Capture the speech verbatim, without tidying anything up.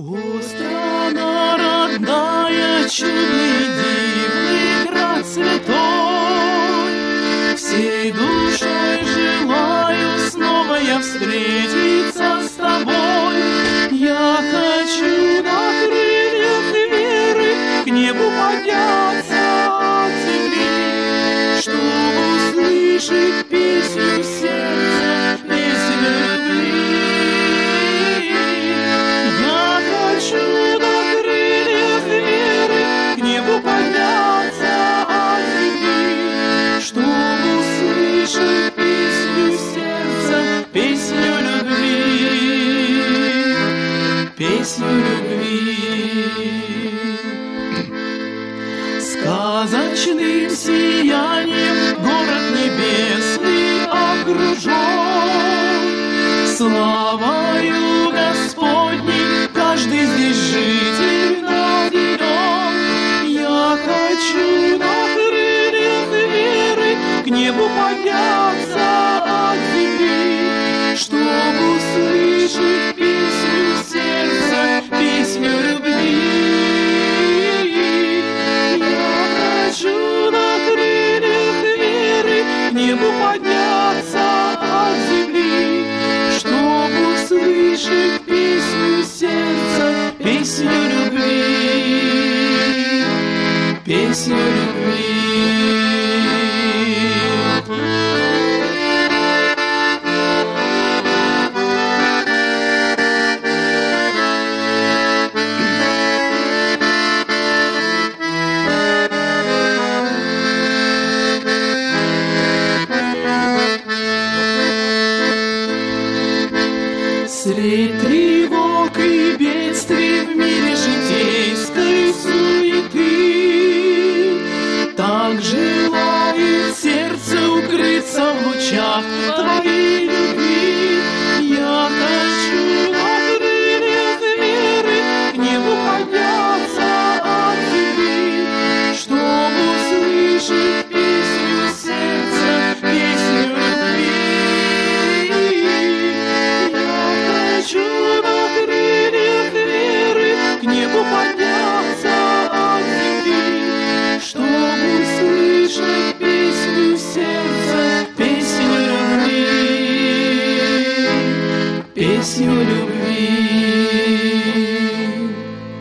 О, страна родная, чудный, дивный град святой, всей душой желаю снова я встретиться с тобой. Я хочу на крыльях веры к небу подняться от земли, чтобы услышать песню сердца, песню любви. Хочу на крыльях веры к небу подняться от земли, чтобы услышать песню сердца, песню любви, песню любви. Сказочным сиянием город небесный окружен, славою Господней каждый здесь житель наделен. Я хочу на крыльях веры к небу подняться от земли, чтобы услышать песню сердца, песню любви. Я хочу на крыльях веры к небу подняться от земли, чтобы услышать песню сердца, песню любви, песню любви.